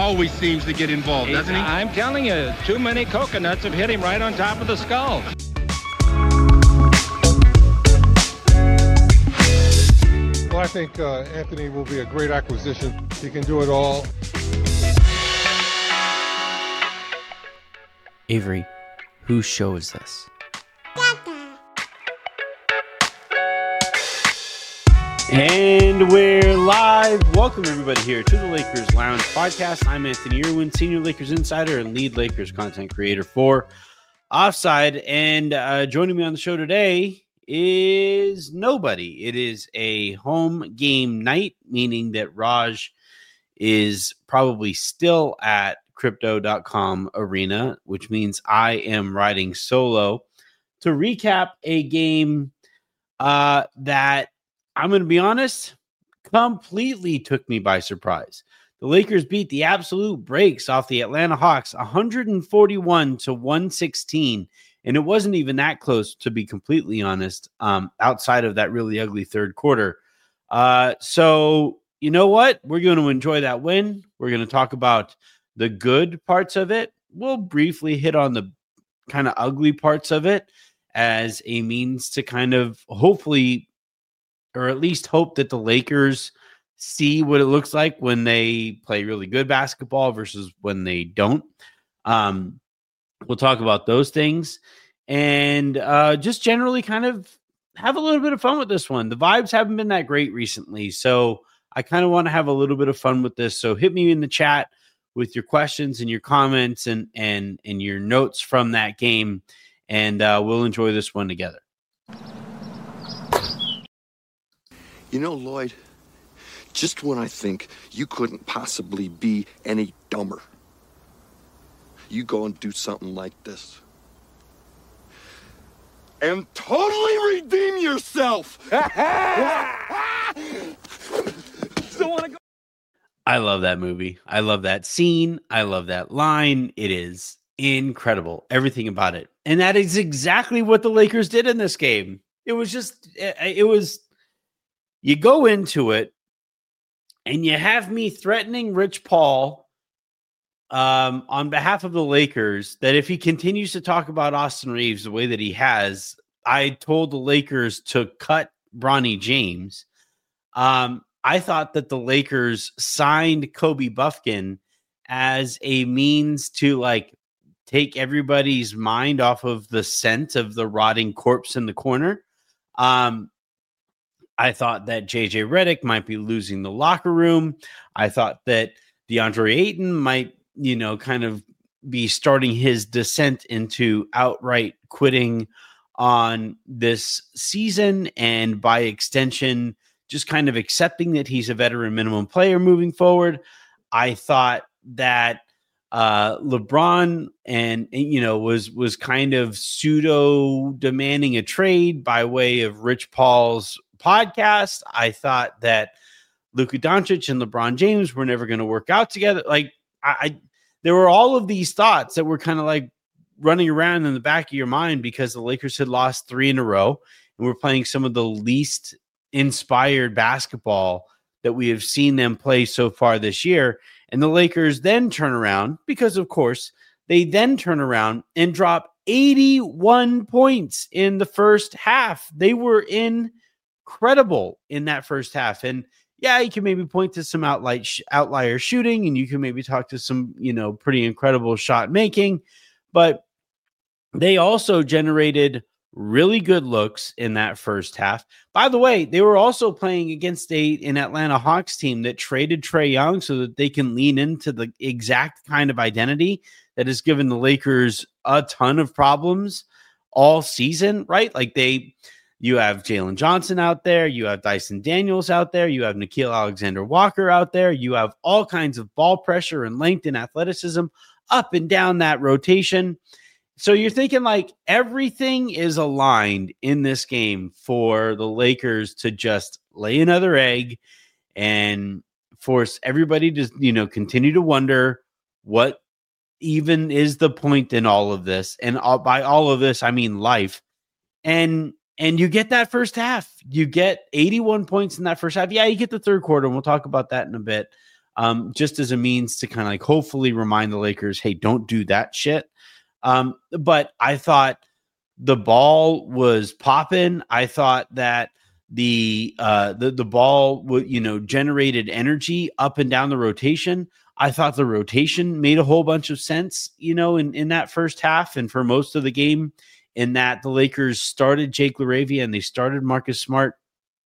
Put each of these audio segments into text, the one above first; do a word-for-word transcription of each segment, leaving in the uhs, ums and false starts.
always seems to get involved, He- doesn't he? I'm telling you, too many coconuts have hit him right on top of the skull. Well, I think uh, Anthony will be a great acquisition. He can do it all. Avery, whose show is this? And we're live. Welcome everybody here to the Lakers Lounge podcast. I'm Anthony Irwin, Senior Lakers Insider and lead Lakers content creator for Offside. And uh, joining me on the show today is nobody. It is a home game night, meaning that Raj is probably still at crypto dot com arena, which means I am riding solo to recap a game uh, that, I'm going to be honest, completely took me by surprise. The Lakers beat the absolute brakes off the Atlanta Hawks one forty-one to one sixteen. And it wasn't even that close, to be completely honest, um, outside of that really ugly third quarter. Uh, so, you know what? We're going to enjoy that win. We're going to talk about the good parts of it. We'll briefly hit on the kind of ugly parts of it as a means to kind of hopefully, or at least hope that the Lakers see what it looks like when they play really good basketball versus when they don't. Um, we'll talk about those things and uh, just generally kind of have a little bit of fun with this one. The vibes haven't been that great recently, so I kind of want to have a little bit of fun with this. So hit me in the chat with your questions and your comments and and and your notes from that game, and uh, we'll enjoy this one together. You know, Lloyd, just when I think you couldn't possibly be any dumber, you go and do something like this. And totally redeem yourself! I love that movie. I love that scene. I love that line. It is incredible. Everything about it. And that is exactly what the Lakers did in this game. It was just, it, it was, you go into it and you have me threatening Rich Paul um, on behalf of the Lakers that if he continues to talk about Austin Reeves the way that he has, I told the Lakers to cut Bronny James. Um, I thought that the Lakers signed Kobe Buffkin as a means to like take everybody's mind off of the scent of the rotting corpse in the corner. Um, I thought that J J Redick might be losing the locker room. I thought that DeAndre Ayton might, you know, kind of be starting his descent into outright quitting on this season, and by extension, just kind of accepting that he's a veteran minimum player moving forward. I thought that uh, LeBron and, you know, was, was kind of pseudo demanding a trade by way of Rich Paul's podcast. I thought that Luka Doncic and LeBron James were never going to work out together. Like I, I, there were all of these thoughts that were kind of like running around in the back of your mind because the Lakers had lost three in a row and we're playing some of the least inspired basketball that we have seen them play so far this year. And the Lakers then turn around because, of course, they then turn around and drop eighty-one points in the first half. They were incredible in that first half. And yeah, you can maybe point to some outlier, outlier shooting, and you can maybe talk to some, you know, pretty incredible shot making, but they also generated really good looks in that first half. By the way, they were also playing against a an Atlanta Hawks team that traded Trae Young so that they can lean into the exact kind of identity that has given the Lakers a ton of problems all season, right? Like they, you have Jalen Johnson out there, you have Dyson Daniels out there, you have Nickeil Alexander-Walker out there, you have all kinds of ball pressure and length and athleticism up and down that rotation. So you're thinking like everything is aligned in this game for the Lakers to just lay another egg and force everybody to, you know, continue to wonder what even is the point in all of this. And all, by all of this, I mean life. And and you get that first half. You get eighty-one points in that first half. Yeah, you get the third quarter, and we'll talk about that in a bit. um, just as a means to kind of like hopefully remind the Lakers, hey, don't do that shit. Um, but I thought the ball was popping. I thought that the uh, the the ball w- you know generated energy up and down the rotation. I thought the rotation made a whole bunch of sense, you know, in, in that first half and for most of the game, in that the Lakers started Jake LaRavia and they started Marcus Smart.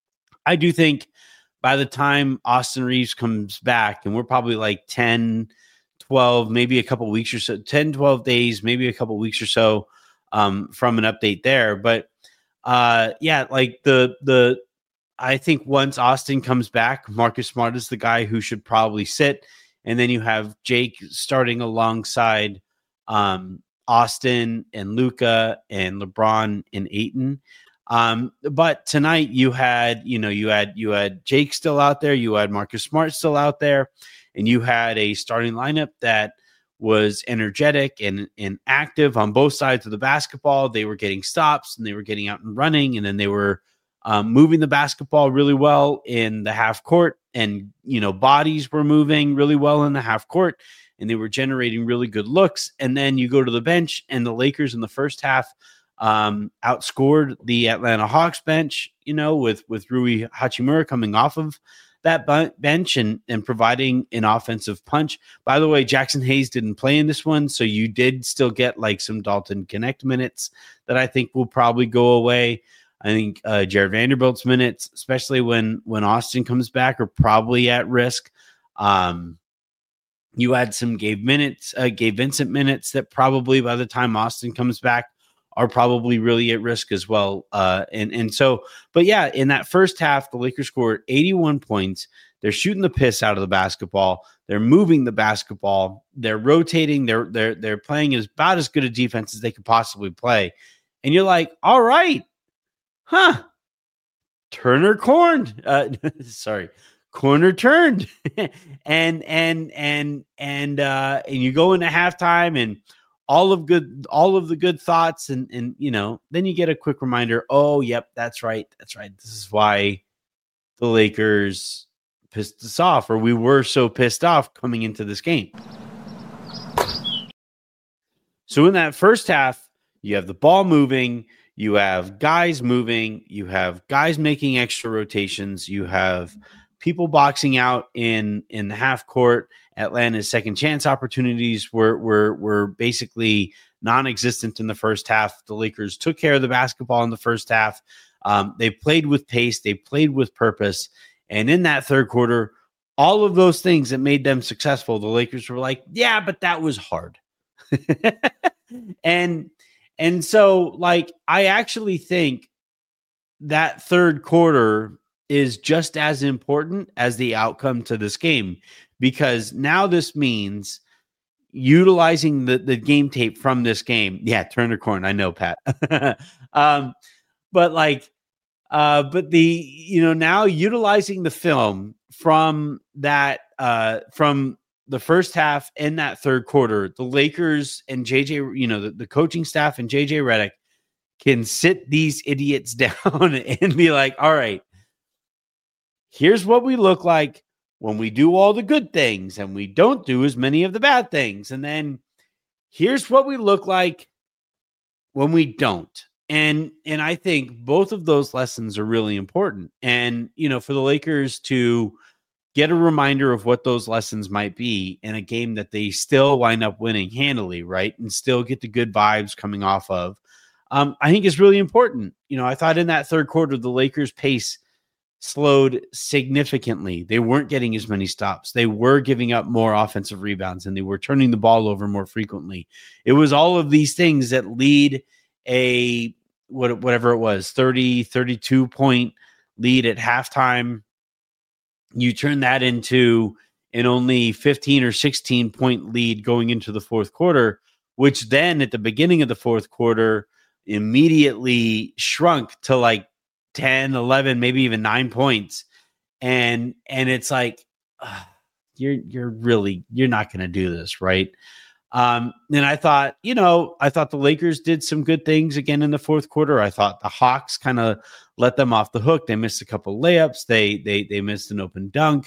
I do think by the time Austin Reeves comes back, and we're probably like ten, twelve, maybe a couple weeks or so, ten, twelve days, maybe a couple weeks or so um, from an update there. But uh, yeah, like the, the, I think once Austin comes back, Marcus Smart is the guy who should probably sit. And then you have Jake starting alongside um, Austin and Luka and LeBron and Ayton. Um, but tonight you had, you know, you had you had Jake still out there, you had Marcus Smart still out there, and you had a starting lineup that was energetic and, and active on both sides of the basketball. They were getting stops and they were getting out and running, and then they were Um, moving the basketball really well in the half court, and, you know, bodies were moving really well in the half court, and they were generating really good looks. And then you go to the bench, and the Lakers in the first half um, outscored the Atlanta Hawks bench, you know, with, with Rui Hachimura coming off of that b- bench and, and providing an offensive punch. By the way, Jackson Hayes didn't play in this one, so you did still get like some Dalton Connect minutes that I think will probably go away. I think uh, Jared Vanderbilt's minutes, especially when when Austin comes back, are probably at risk. Um, you had some Gabe minutes, uh, Gabe Vincent minutes that probably by the time Austin comes back are probably really at risk as well. Uh, and and so, but yeah, in that first half, the Lakers scored eighty-one points. They're shooting the piss out of the basketball. They're moving the basketball. They're rotating. They're they're they're playing as about as good a defense as they could possibly play. And you're like, all right. Huh. Turner corned. Uh, sorry. Corner turned. and and and and uh and you go into halftime and all of good all of the good thoughts and and you know, then you get a quick reminder, oh, yep, that's right. That's right. This is why the Lakers pissed us off, or we were so pissed off coming into this game. So in that first half, you have the ball moving. You have guys moving, you have guys making extra rotations, you have people boxing out in, in the half court. Atlanta's second chance opportunities were, were, were basically non-existent in the first half. The Lakers took care of the basketball in the first half. Um, they played with pace, they played with purpose. And in that third quarter, all of those things that made them successful, the Lakers were like, yeah, but that was hard. and And so, like, I actually think that third quarter is just as important as the outcome to this game, because now this means utilizing the, the game tape from this game. Yeah, Turner Corn. I know, Pat. um, but like, uh, but the, you know, now utilizing the film from that, uh, from the first half and that third quarter, the Lakers and J J, you know, the, the coaching staff and J J Redick can sit these idiots down and be like, all right, here's what we look like when we do all the good things and we don't do as many of the bad things. And then here's what we look like when we don't. And, and I think both of those lessons are really important. And, you know, for the Lakers to get a reminder of what those lessons might be in a game that they still wind up winning handily, right? And still get the good vibes coming off of, um, I think is really important. You know, I thought in that third quarter, the Lakers' pace slowed significantly. They weren't getting as many stops. They were giving up more offensive rebounds, and they were turning the ball over more frequently. It was all of these things that lead a, what, whatever it was, thirty, thirty-two point lead at halftime. You turn that into an only fifteen or sixteen point lead going into the fourth quarter, which then at the beginning of the fourth quarter immediately shrunk to like ten, eleven, maybe even nine points. And, and it's like, uh, you're, you're really, you're not going to do this. Right. Um, and I thought, you know, I thought the Lakers did some good things again in the fourth quarter. I thought the Hawks kind of let them off the hook. They missed a couple layups. They, they, they missed an open dunk.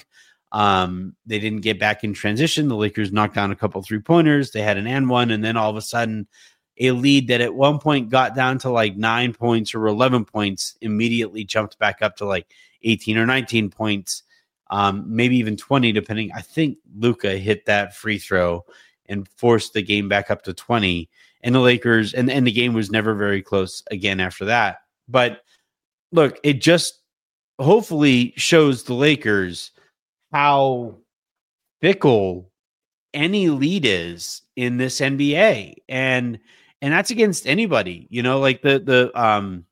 Um, they didn't get back in transition. The Lakers knocked down a couple three pointers. They had an and one, and then all of a sudden, a lead that at one point got down to like nine points or eleven points immediately jumped back up to like eighteen or nineteen points, um, maybe even twenty, depending. I think Luka hit that free throw and forced the game back up to twenty. And the Lakers, and, and the game was never very close again after that. But look, it just hopefully shows the Lakers how fickle any lead is in this N B A. And and that's against anybody, you know, like the the um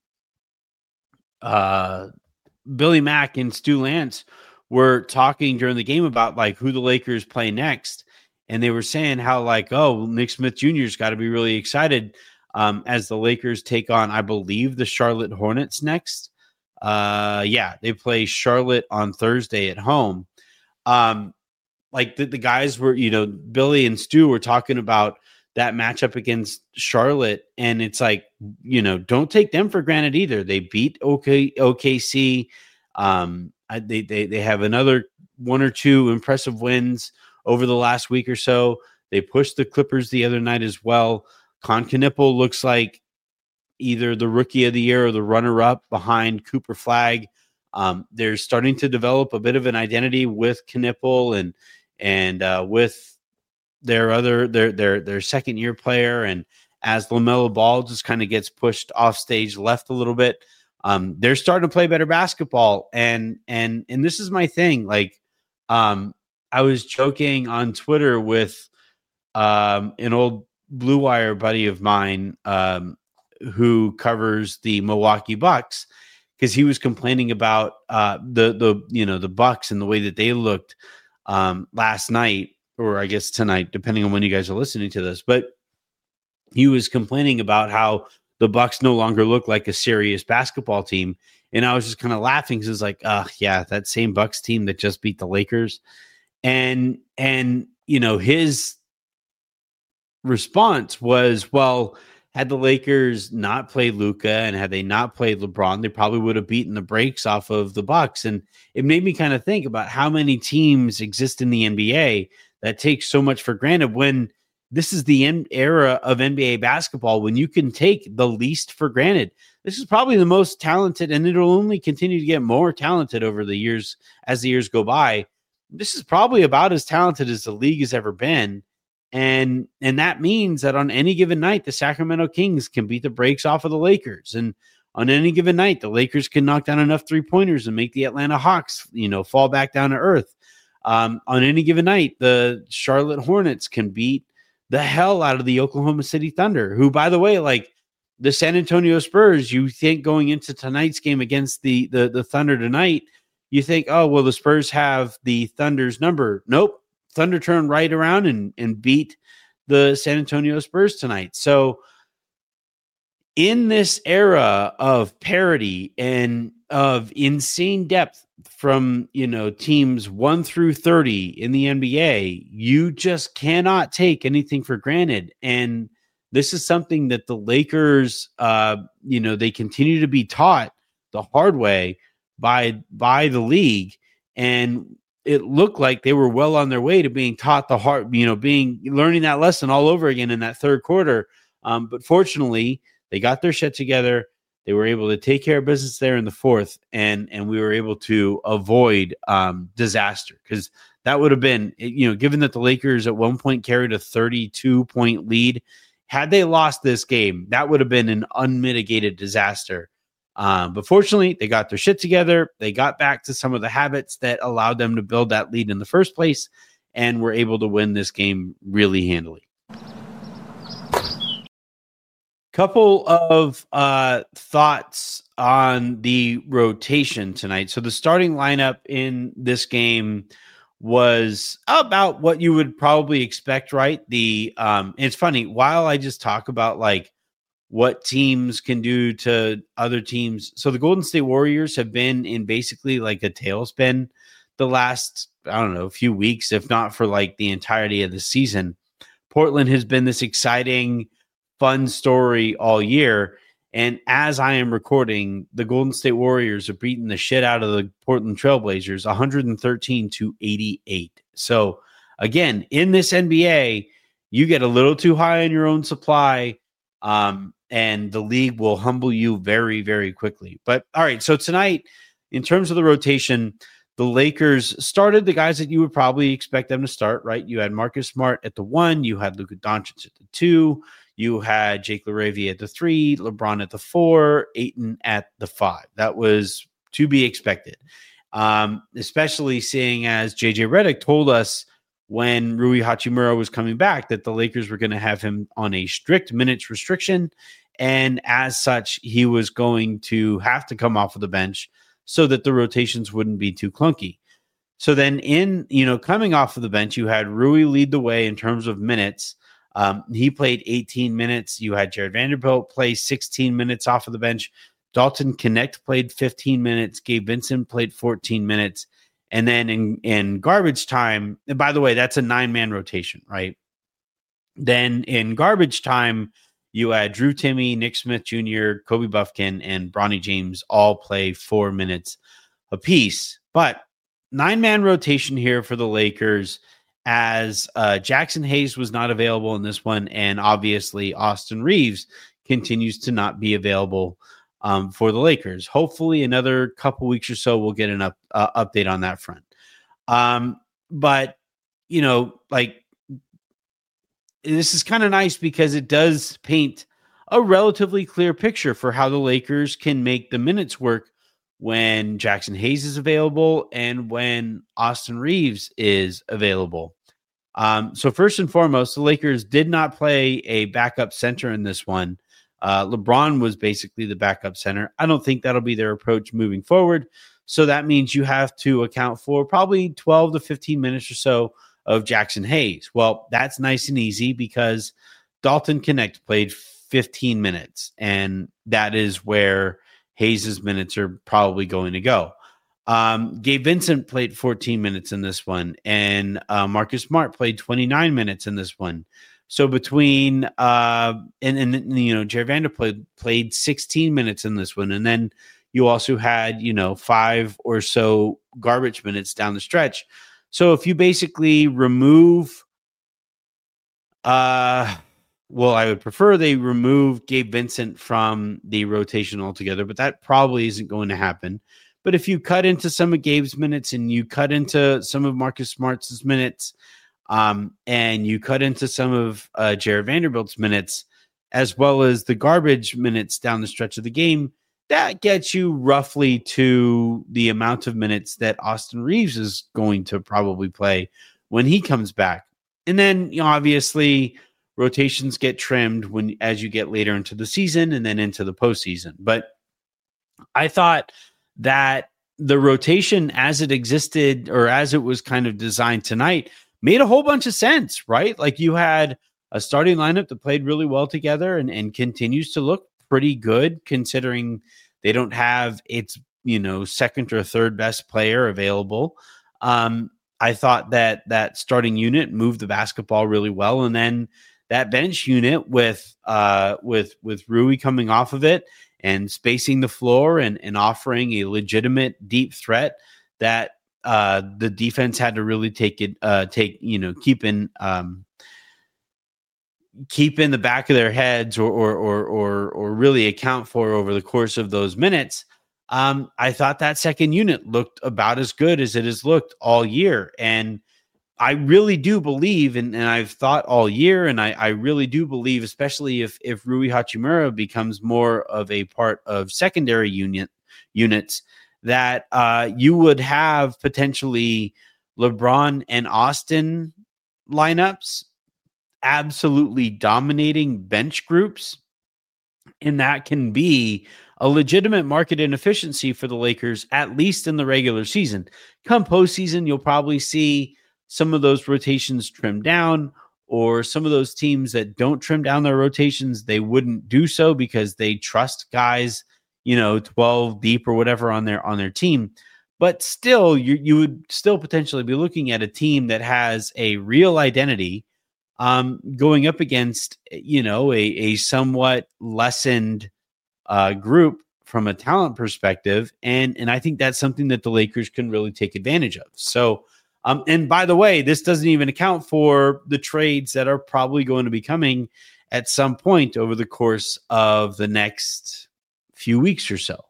uh Billy Mack and Stu Lance were talking during the game about like who the Lakers play next. And they were saying how like, oh, Nick Smith Junior's got to be really excited um, as the Lakers take on, I believe, the Charlotte Hornets next. Uh, yeah, they play Charlotte on Thursday at home. Um, like the, the guys were, you know, Billy and Stu were talking about that matchup against Charlotte. And it's like, you know, don't take them for granted either. They beat OK, O K C. Um, they, they, they have another one or two impressive wins over the last week or so. They pushed the Clippers the other night as well. Con Knippel looks like either the rookie of the year or the runner-up behind Cooper Flagg. Um, they're starting to develop a bit of an identity with Knippel and and uh, with their other their their their second year player. And as LaMelo Ball just kind of gets pushed off stage left a little bit, um, they're starting to play better basketball. And and and this is my thing, like. Um, I was joking on Twitter with um, an old Blue Wire buddy of mine um, who covers the Milwaukee Bucks, because he was complaining about uh, the the you know the Bucks and the way that they looked um, last night, or I guess tonight, depending on when you guys are listening to this. But he was complaining about how the Bucks no longer look like a serious basketball team, and I was just kind of laughing because it's like, oh yeah, that same Bucks team that just beat the Lakers. And, and, you know, his response was, well, had the Lakers not played Luka and had they not played LeBron, they probably would have beaten the brakes off of the Bucks. And it made me kind of think about how many teams exist in the N B A that take so much for granted, when this is the end era of N B A basketball, when you can take the least for granted. This is probably the most talented, and it'll only continue to get more talented over the years as the years go by. This is probably about as talented as the league has ever been. And, and that means that on any given night, the Sacramento Kings can beat the brakes off of the Lakers. And on any given night, the Lakers can knock down enough three pointers and make the Atlanta Hawks, you know, fall back down to earth. Um, on any given night, the Charlotte Hornets can beat the hell out of the Oklahoma City Thunder, who, by the way, like the San Antonio Spurs, you think going into tonight's game against the, the, the Thunder tonight, you think, oh, well, the Spurs have the Thunder's number. Nope. Thunder turned right around and, and beat the San Antonio Spurs tonight. So in this era of parity and of insane depth from, you know, teams one through thirty in the N B A, you just cannot take anything for granted. And this is something that the Lakers, uh, you know, they continue to be taught the hard way by by the league, and it looked like they were well on their way to being taught the hard, you know, being learning that lesson all over again in that third quarter. Um, but fortunately, they got their shit together. They were able to take care of business there in the fourth, and and we were able to avoid um, disaster, because that would have been, you know, given that the Lakers at one point carried a thirty-two point lead, had they lost this game, that would have been an unmitigated disaster. Um, but fortunately, they got their shit together. They got back to some of the habits that allowed them to build that lead in the first place, and were able to win this game really handily. Couple of uh, thoughts on the rotation tonight. So the starting lineup in this game was about what you would probably expect, right? The um, it's funny, while I just talk about like what teams can do to other teams. So the Golden State Warriors have been in basically like a tailspin the last, I don't know, a few weeks, if not for like the entirety of the season. Portland has been this exciting, fun story all year. And as I am recording, the Golden State Warriors are beating the shit out of the Portland Trailblazers one thirteen to eighty-eight. So again, in this N B A, you get a little too high on your own supply, um, and the league will humble you very, very quickly. But all right, so tonight, in terms of the rotation, the Lakers started the guys that you would probably expect them to start, right? You had Marcus Smart at the one, you had Luka Doncic at the two, you had Jake LaRavia at the three, LeBron at the four, Ayton at the five. That was to be expected, um, especially seeing as J J Redick told us when Rui Hachimura was coming back that the Lakers were going to have him on a strict minutes restriction. And as such, he was going to have to come off of the bench so that the rotations wouldn't be too clunky. So then in, you know, coming off of the bench, you had Rui lead the way in terms of minutes. Um, he played eighteen minutes. You had Jared Vanderbilt play sixteen minutes off of the bench. Dalton Connect played fifteen minutes. Gabe Vincent played fourteen minutes. And then in, in garbage time, and by the way, that's a nine-man rotation, right? Then in garbage time, you had Drew Timme, Nick Smith Junior, Kobe Buffkin, and Bronny James all play four minutes apiece. But nine-man rotation here for the Lakers, as uh, Jackson Hayes was not available in this one, and obviously Austin Reeves continues to not be available um, for the Lakers. Hopefully another couple weeks or so we'll get an up, uh, update on that front. Um, but, you know, like, this is kind of nice because it does paint a relatively clear picture for how the Lakers can make the minutes work when Jackson Hayes is available and when Austin Reeves is available. Um, so first and foremost, the Lakers did not play a backup center in this one. Uh, LeBron was basically the backup center. I don't think that'll be their approach moving forward. So that means you have to account for probably twelve to fifteen minutes or so of Jackson Hayes. Well, that's nice and easy because Dalton Connect played fifteen minutes, and that is where Hayes's minutes are probably going to go. Um, Gabe Vincent played fourteen minutes in this one, and uh, Marcus Smart played twenty-nine minutes in this one. So between uh, and and you know Jared Vanderbilt played, played sixteen minutes in this one, and then you also had you know five or so garbage minutes down the stretch. So if you basically remove, uh, well, I would prefer they remove Gabe Vincent from the rotation altogether, but that probably isn't going to happen. But if you cut into some of Gabe's minutes and you cut into some of Marcus Smart's minutes, um, and you cut into some of uh, Jared Vanderbilt's minutes, as well as the garbage minutes down the stretch of the game, that gets you roughly to the amount of minutes that Austin Reeves is going to probably play when he comes back. And then, you know, obviously rotations get trimmed when as you get later into the season and then into the postseason. But I thought that the rotation as it existed or as it was kind of designed tonight made a whole bunch of sense, right? Like you had a starting lineup that played really well together and, and continues to look pretty good considering they don't have its, you know, second or third best player available. Um, I thought that that starting unit moved the basketball really well. And then that bench unit with, uh, with, with Rui coming off of it and spacing the floor and, and offering a legitimate deep threat that uh, the defense had to really take it, uh, take, you know, keep in, um, keep in the back of their heads or, or, or, or, or really account for over the course of those minutes. Um, I thought that second unit looked about as good as it has looked all year. And I really do believe, and, and I've thought all year, and I, I really do believe, especially if, if Rui Hachimura becomes more of a part of secondary unit units, that uh, you would have potentially LeBron and Austin lineups absolutely dominating bench groups. And that can be a legitimate market inefficiency for the Lakers, at least in the regular season. Come postseason, you'll probably see some of those rotations trimmed down, or some of those teams that don't trim down their rotations, they wouldn't do so because they trust guys, you know, twelve deep or whatever on their on their team. But still, you you would still potentially be looking at a team that has a real identity, um, going up against, you know, a, a somewhat lessened uh, group from a talent perspective. And, and I think that's something that the Lakers can really take advantage of. So, um, and by the way, this doesn't even account for the trades that are probably going to be coming at some point over the course of the next few weeks or so.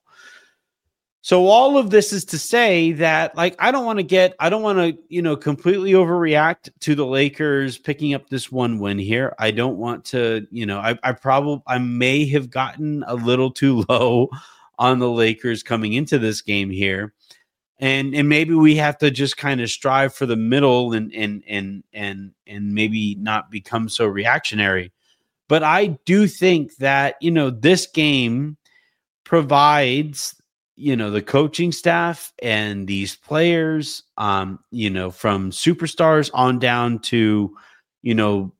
So all of this is to say that, like, I don't want to get, I don't want to, you know, completely overreact to the Lakers picking up this one win here. I don't want to, you know, I, I probably, I may have gotten a little too low on the Lakers coming into this game here. And, and maybe we have to just kind of strive for the middle and, and, and, and, and maybe not become so reactionary. But I do think that, you know, this game provides, you know, the coaching staff and these players, um, you know, from superstars on down to, you know,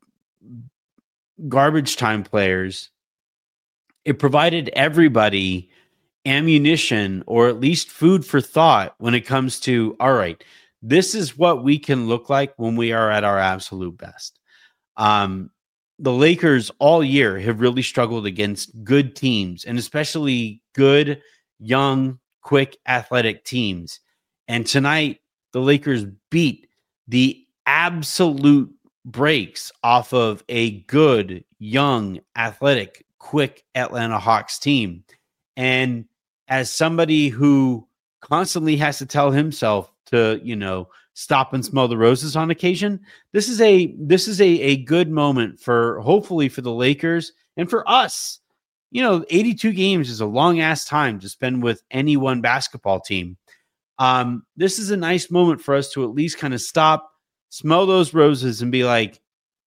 garbage time players. It provided everybody ammunition, or at least food for thought, when it comes to, all right, this is what we can look like when we are at our absolute best. Um, the Lakers all year have really struggled against good teams, and especially good, young, quick, athletic teams. And tonight, the Lakers beat the absolute brakes off of a good, young, athletic, quick Atlanta Hawks team. And as somebody who constantly has to tell himself to, you know, stop and smell the roses on occasion, this is a this is a, a good moment for, hopefully, for the Lakers and for us. You know, eighty-two games is a long ass time to spend with any one basketball team. Um, this is a nice moment for us to at least kind of stop, smell those roses, and be like,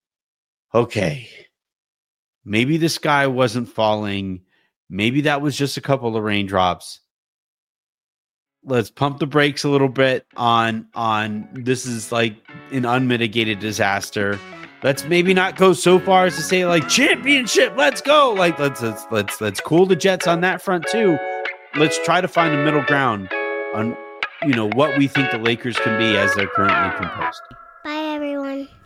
okay, maybe the sky wasn't falling. Maybe that was just a couple of raindrops. Let's pump the brakes a little bit on, on this is like an unmitigated disaster. Let's maybe not go so far as to say, like, championship, let's go. Like, let's let's let's let's cool the jets on that front too. Let's try to find a middle ground on, you know, what we think the Lakers can be as they're currently composed. Bye, everyone.